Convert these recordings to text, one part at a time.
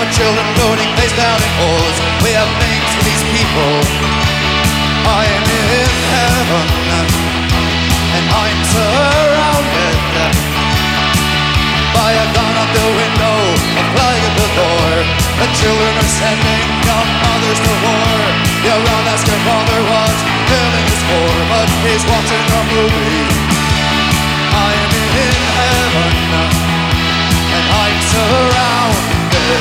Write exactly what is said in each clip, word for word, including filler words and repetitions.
our children floating face down in holes. We have names for these people. I am in heaven, and I'm surrounded by a gun at the window, a flag at the door. The children are sending young mothers to war. The around asking father what killing is for, but he's watching a movie. I am in heaven, and I'm surrounded.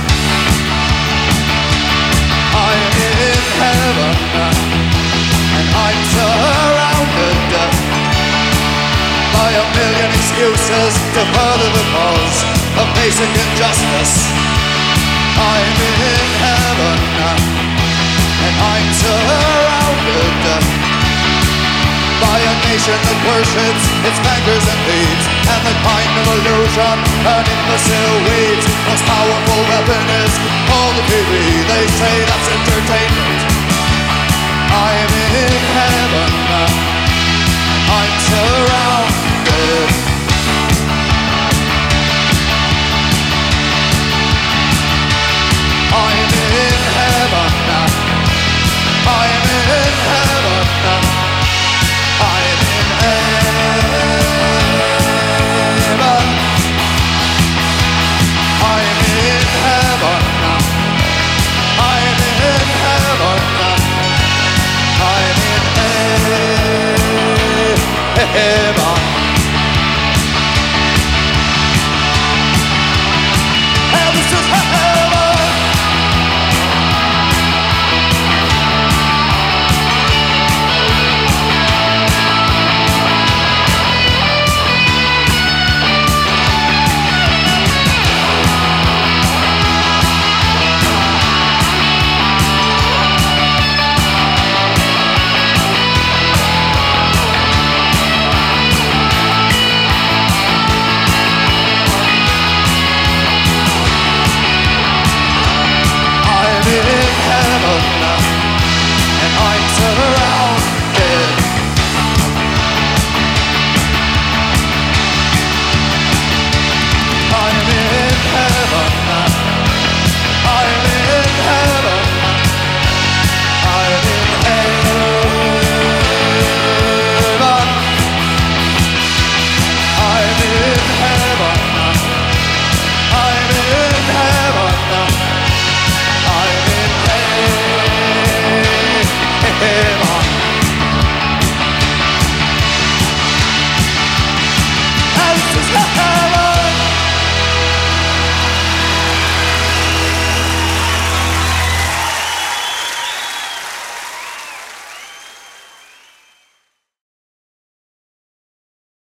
I am in heaven, and I'm surrounded by a million excuses to further the cause of basic injustice. I'm in heaven, and I'm surrounded by a nation that worships its bankers and thieves, and the kind of illusion an imbecile weeds. Most powerful weapon is called the T V. They say that's entertainment. I'm in heaven, I'm surrounded.